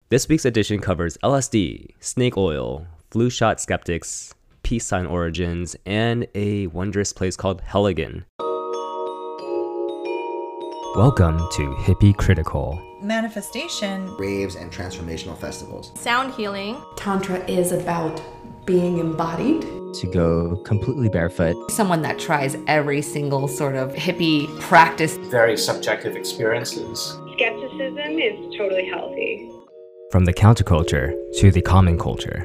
This week's edition covers LSD, snake oil, flu shot skeptics, peace sign origins, and a wondrous place called Heligan. Welcome to Hippie Critical. Manifestation, raves and transformational festivals, sound healing. Tantra is about being embodied. To go completely barefoot. Someone that tries every single sort of hippie practice. Very subjective experiences. Skepticism is totally healthy. From the counterculture to the common culture.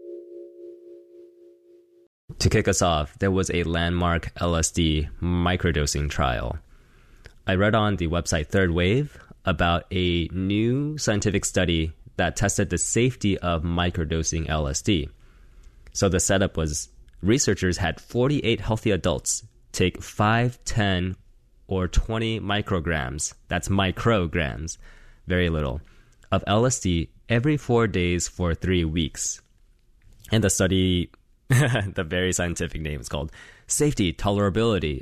To kick us off, there was a landmark LSD microdosing trial. I read on the website Third Wave about a new scientific study that tested the safety of microdosing LSD. So the setup was researchers had 48 healthy adults take 5, 10, or 20 micrograms, that's micrograms, very little, of LSD every 4 days for 3 weeks. And the study, the very scientific name is called Safety, Tolerability,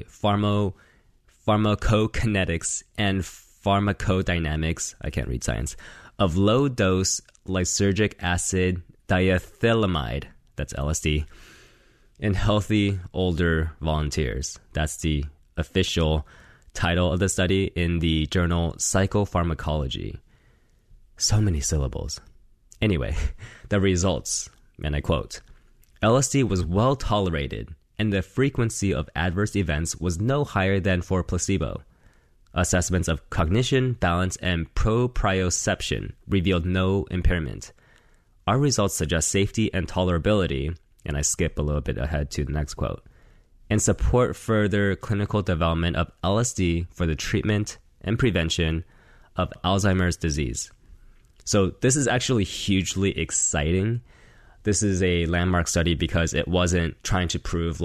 Pharmacokinetics, and Pharmacodynamics, I can't read science, of low-dose lysergic acid diethylamide, that's LSD, in healthy older volunteers. That's the official title of the study in the journal Psychopharmacology. So many syllables. Anyway, the results, and I quote, LSD was well tolerated, and the frequency of adverse events was no higher than for placebo. Assessments of cognition, balance, and proprioception revealed no impairment. Our results suggest safety and tolerability, and I skip a little bit ahead to the next quote, and support further clinical development of LSD for the treatment and prevention of Alzheimer's disease. So this is actually hugely exciting. This is a landmark study because it wasn't trying to prove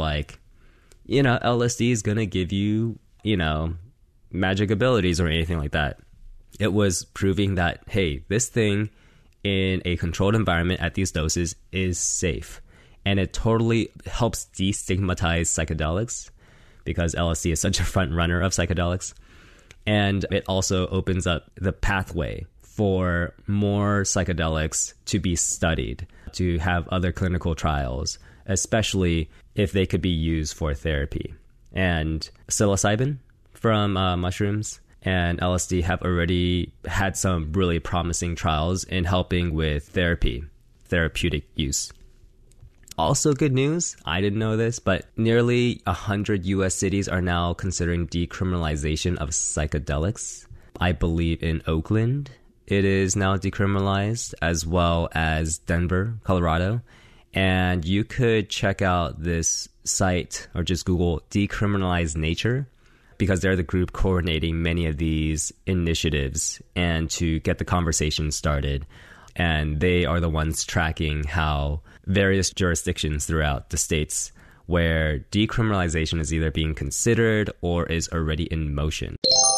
LSD is going to give you, magic abilities or anything like that. It was proving that, hey, this thing in a controlled environment at these doses is safe. And it totally helps destigmatize psychedelics because LSD is such a front runner of psychedelics. And it also opens up the pathway for more psychedelics to be studied, to have other clinical trials, especially if they could be used for therapy. And psilocybin from mushrooms and LSD have already had some really promising trials in helping with therapeutic use. Also good news, I didn't know this, but nearly 100 US cities are now considering decriminalization of psychedelics. I believe in Oakland, it is now decriminalized, as well as Denver, Colorado. And you could check out this site or just Google Decriminalize Nature, because they're the group coordinating many of these initiatives and to get the conversation started. And they are the ones tracking how various jurisdictions throughout the states where decriminalization is either being considered or is already in motion.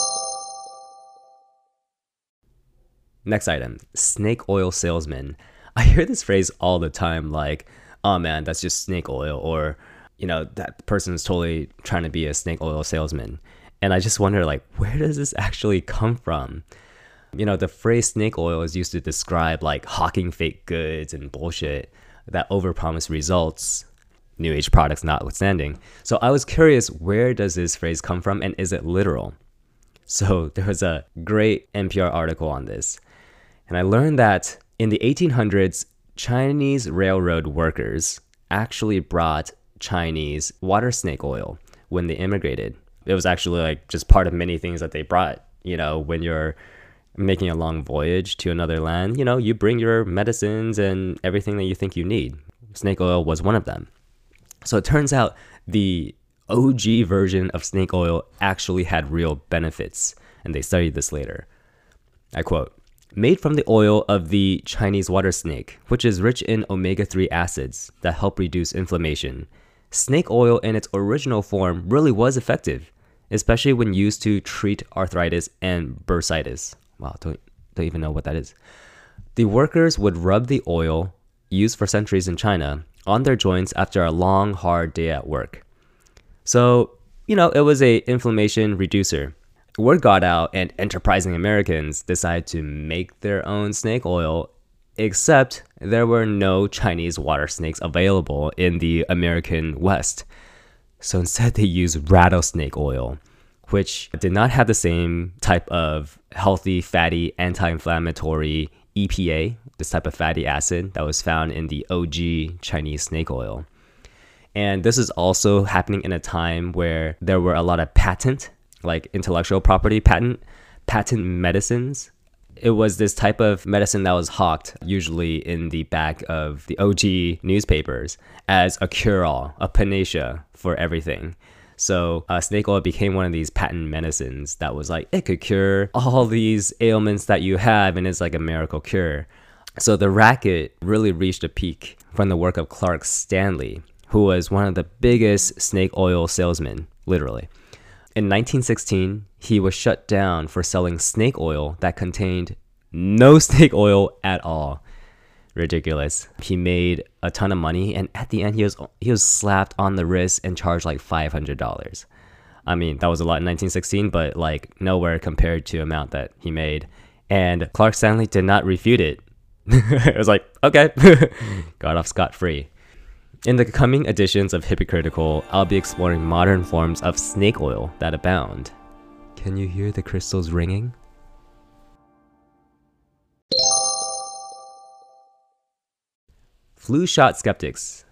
Next item, snake oil salesman. I hear this phrase all the time, like, oh man, that's just snake oil, or, that person is totally trying to be a snake oil salesman. And I just wonder, where does this actually come from? The phrase snake oil is used to describe hawking fake goods and bullshit that overpromise results, new age products notwithstanding. So I was curious, where does this phrase come from, and is it literal? So there was a great NPR article on this. And I learned that in the 1800s, Chinese railroad workers actually brought Chinese water snake oil when they immigrated. It was actually just part of many things that they brought. When you're making a long voyage to another land, you bring your medicines and everything that you think you need. Snake oil was one of them. So it turns out the OG version of snake oil actually had real benefits, and they studied this later. I quote, "Made from the oil of the Chinese water snake, which is rich in omega-3 acids that help reduce inflammation, snake oil in its original form really was effective, especially when used to treat arthritis and bursitis." Wow, don't even know what that is. "The workers would rub the oil, used for centuries in China, on their joints after a long, hard day at work. So, it was a inflammation reducer. Word got out, and enterprising Americans decided to make their own snake oil except there were no Chinese water snakes available in the American West. So instead, they used rattlesnake oil, which did not have the same type of healthy, fatty, anti-inflammatory EPA, this type of fatty acid that was found in the OG Chinese snake oil. And this is also happening in a time where there were a lot of patent, like intellectual property patent medicines. It was this type of medicine that was hawked usually in the back of the OG newspapers as a cure-all, a panacea for everything. So snake oil became one of these patent medicines that was like, it could cure all these ailments that you have, and it's like a miracle cure. So the racket really reached a peak from the work of Clark Stanley, who was one of the biggest snake oil salesmen, literally. In 1916, he was shut down for selling snake oil that contained no snake oil at all. Ridiculous. He made a ton of money, and at the end, he was slapped on the wrist and charged like $500. I mean, that was a lot in 1916, but like nowhere compared to the amount that he made. And Clark Stanley did not refute it. It was like, okay, got off scot-free. In the coming editions of Hypocritical, I'll be exploring modern forms of snake oil that abound. Can you hear the crystals ringing? Flu shot skeptics.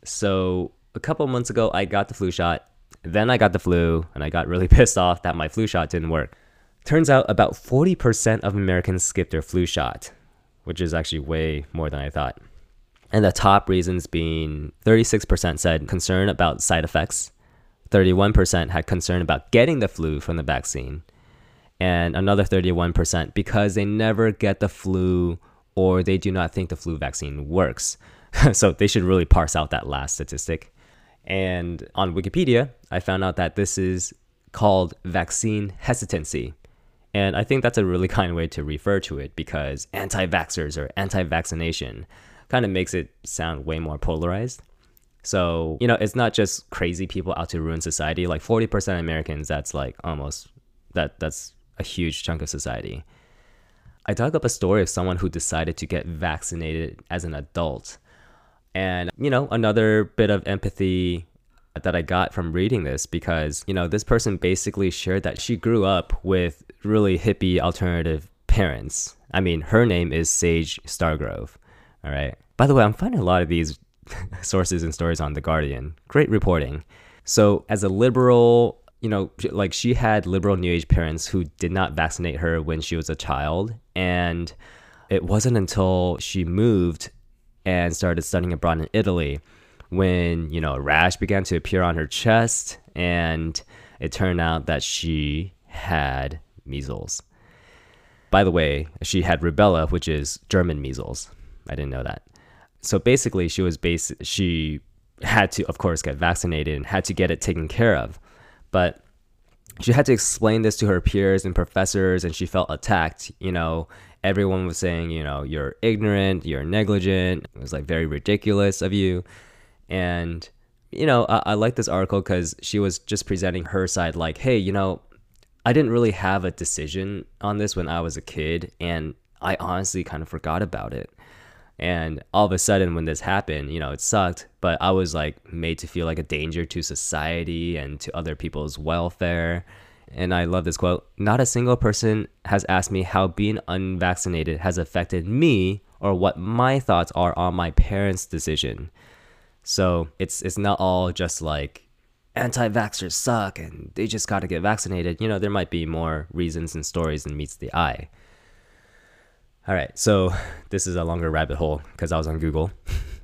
So a couple months ago, I got the flu shot. Then I got the flu, and I got really pissed off that my flu shot didn't work. Turns out about 40% of Americans skipped their flu shot, which is actually way more than I thought. And the top reasons being 36% said concern about side effects, 31% had concern about getting the flu from the vaccine, and another 31% because they never get the flu or they do not think the flu vaccine works. So they should really parse out that last statistic. And on Wikipedia, I found out that this is called vaccine hesitancy. And I think that's a really kind way to refer to it, because anti-vaxxers or anti-vaccination kind of makes it sound way more polarized. So, it's not just crazy people out to ruin society. Like 40% of Americans, that's like almost, that's a huge chunk of society. I dug up a story of someone who decided to get vaccinated as an adult. And, another bit of empathy that I got from reading this, because, this person basically shared that she grew up with really hippie alternative parents. I mean, her name is Sage Stargrove. All right. By the way, I'm finding a lot of these sources and stories on The Guardian. Great reporting. So as a liberal, like she had liberal New Age parents who did not vaccinate her when she was a child. And it wasn't until she moved and started studying abroad in Italy when, a rash began to appear on her chest, and it turned out that she had measles. By the way, she had rubella, which is German measles. I didn't know that. So basically, she had to, of course, get vaccinated and had to get it taken care of. But she had to explain this to her peers and professors, and she felt attacked. Everyone was saying, you're ignorant, you're negligent. It was like very ridiculous of you. And, I like this article because she was just presenting her side like, hey, I didn't really have a decision on this when I was a kid, and I honestly kind of forgot about it. And all of a sudden when this happened, it sucked, but I was like made to feel like a danger to society and to other people's welfare. And I love this quote: "Not a single person has asked me how being unvaccinated has affected me or what my thoughts are on my parents' decision." So it's not all just like anti-vaxxers suck and they just got to get vaccinated. There might be more reasons and stories than meets the eye. All right, so this is a longer rabbit hole because I was on Google.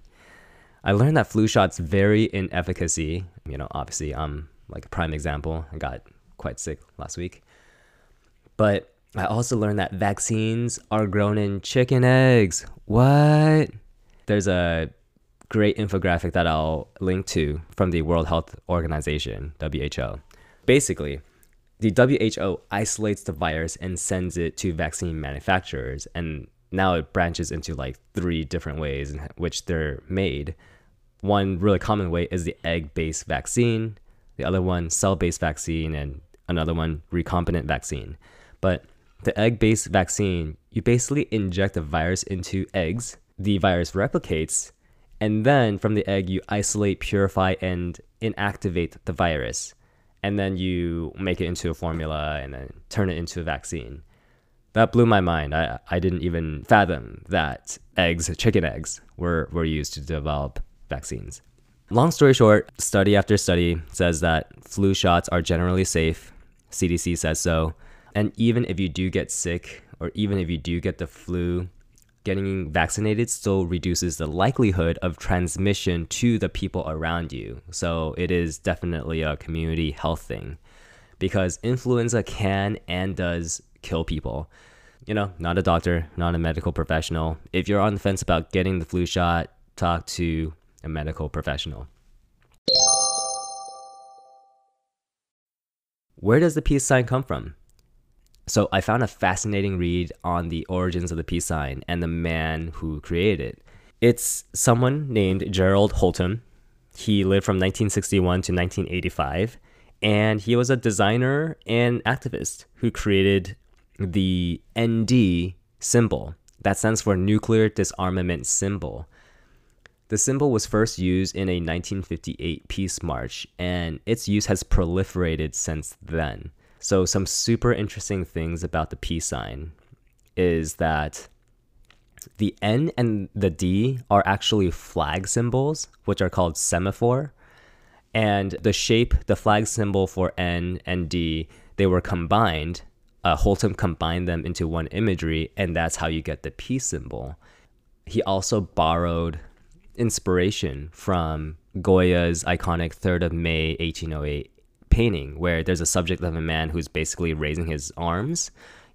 I learned that flu shots vary in efficacy. Obviously, I'm like a prime example. I got quite sick last week. But I also learned that vaccines are grown in chicken eggs. What? There's a great infographic that I'll link to from the World Health Organization, WHO. Basically, the WHO isolates the virus and sends it to vaccine manufacturers. And now it branches into like 3 different ways in which they're made. One really common way is the egg-based vaccine. The other one, cell-based vaccine, and another one, recombinant vaccine. But The egg-based vaccine, you basically inject the virus into eggs. The virus replicates, and then from the egg, you isolate, purify, and inactivate the virus. And then you make it into a formula and then turn it into a vaccine. That blew my mind. I didn't even fathom that chicken eggs, were used to develop vaccines. Long story short, study after study says that flu shots are generally safe. CDC says so. And even if you do get sick, or even if you do get the flu, getting vaccinated still reduces the likelihood of transmission to the people around you. So it is definitely a community health thing, because influenza can and does kill people. You know, not a doctor, not a medical professional. If you're on the fence about getting the flu shot, talk to a medical professional. Where does the peace sign come from? So I found a fascinating read on the origins of the peace sign and the man who created it. It's someone named Gerald Holtom. He lived from 1961 to 1985, and he was a designer and activist who created the ND symbol. That stands for Nuclear Disarmament Symbol. The symbol was first used in a 1958 peace march, and its use has proliferated since then. So some super interesting things about the peace sign is that the N and the D are actually flag symbols, which are called semaphore. And the shape, the flag symbol for N and D, they were combined. Holtom combined them into one imagery, and that's how you get the peace symbol. He also borrowed inspiration from Goya's iconic 3rd of May 1808 painting, where there's a subject of a man who's basically raising his arms,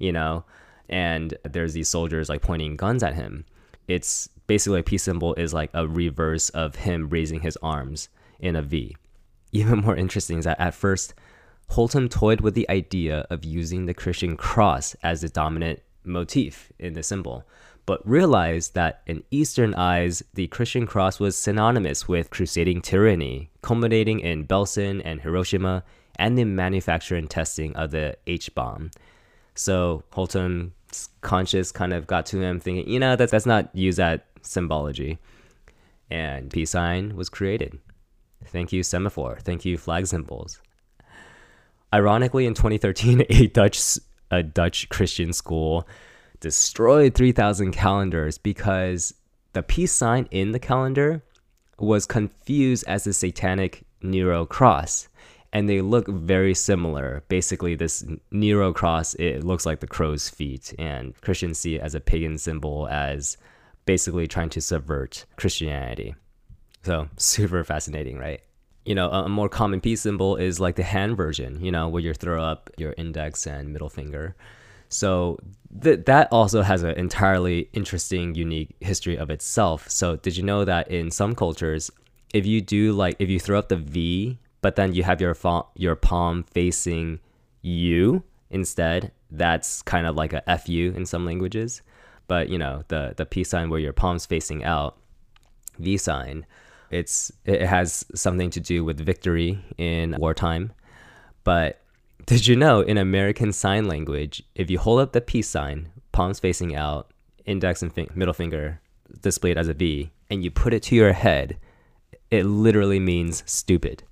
and there's these soldiers like pointing guns at him. It's basically a peace symbol is like a reverse of him raising his arms in a V. Even more interesting is that at first, Holtom toyed with the idea of using the Christian cross as the dominant motif in the symbol, but realized that in Eastern eyes, the Christian cross was synonymous with crusading tyranny, culminating in Belsen and Hiroshima, and the manufacture and testing of the H-bomb. So Holtom's conscience kind of got to him thinking, that's not use that symbology. And peace sign was created. Thank you, semaphore. Thank you, flag symbols. Ironically, in 2013, a Dutch Christian school destroyed 3,000 calendars because the peace sign in the calendar was confused as the satanic Nero cross, and they look very similar. Basically, this Nero cross, it looks like the crow's feet, and Christians see it as a pagan symbol, as basically trying to subvert Christianity. So super fascinating, right? A more common peace symbol is like the hand version, where you throw up your index and middle finger. So that also has an entirely interesting, unique history of itself. So did you know that in some cultures, if you throw up the V, but then you have your palm facing you instead, that's kind of like a FU in some languages. But the peace sign where your palm's facing out, V sign, it has something to do with victory in wartime. But did you know in American Sign Language, if you hold up the peace sign, palms facing out, index and middle finger displayed as a V, and you put it to your head, it literally means stupid.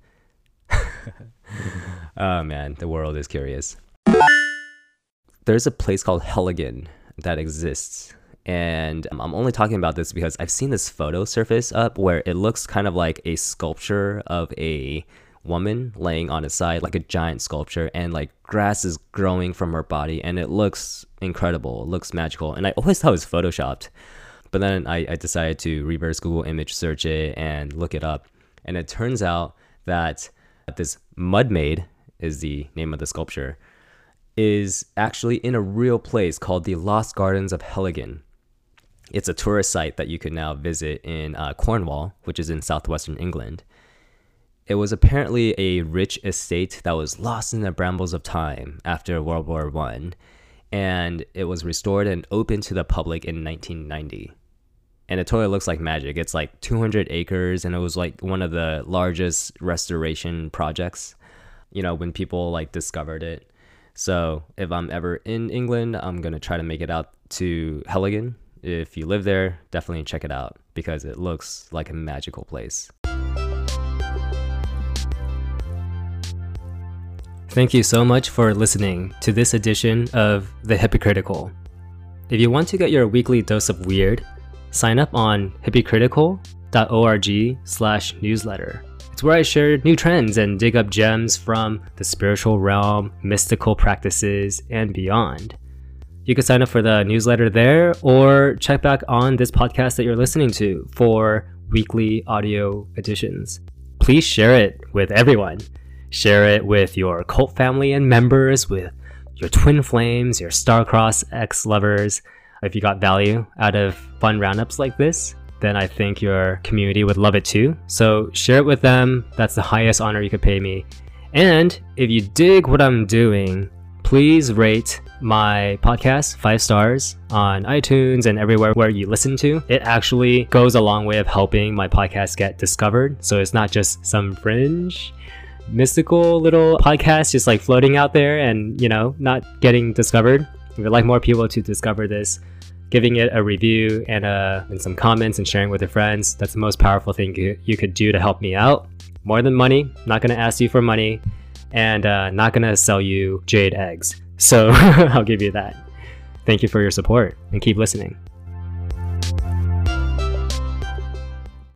Oh man, the world is curious. There's a place called Helligan that exists. And I'm only talking about this because I've seen this photo surface up where it looks kind of like a sculpture of a woman laying on its side, like a giant sculpture, and like grass is growing from her body, and it looks incredible. It looks magical. And I always thought it was photoshopped. But then I decided to reverse Google image search it and look it up. And it turns out that this mud maid is the name of the sculpture, is actually in a real place called the Lost Gardens of Helligan. It's a tourist site that you can now visit in Cornwall, which is in southwestern England. It was apparently a rich estate that was lost in the brambles of time after World War I, and it was restored and opened to the public in 1990. And it totally looks like magic. It's like 200 acres, and it was like one of the largest restoration projects, when people like discovered it. So if I'm ever in England, I'm going to try to make it out to Helligan. If you live there, definitely check it out because it looks like a magical place. Thank you so much for listening to this edition of The Hypocritical. If you want to get your weekly dose of weird, sign up on hypocritical.org/newsletter. It's where I share new trends and dig up gems from the spiritual realm, mystical practices, and beyond. You can sign up for the newsletter there or check back on this podcast that you're listening to for weekly audio editions. Please share it with everyone. Share it with your cult family and members, with your twin flames, your star-crossed ex-lovers. If you got value out of fun roundups like this, then I think your community would love it too. So share it with them. That's the highest honor you could pay me. And if you dig what I'm doing, please rate my podcast 5 stars on iTunes and everywhere where you listen to. It actually goes a long way of helping my podcast get discovered. So it's not just some fringe, mystical little podcast just like floating out there and, not getting discovered. If you'd like more people to discover this, giving it a review and some comments and sharing with your friends, that's the most powerful thing you could do to help me out. More than money, not going to ask you for money, and not going to sell you jade eggs. So I'll give you that. Thank you for your support and keep listening.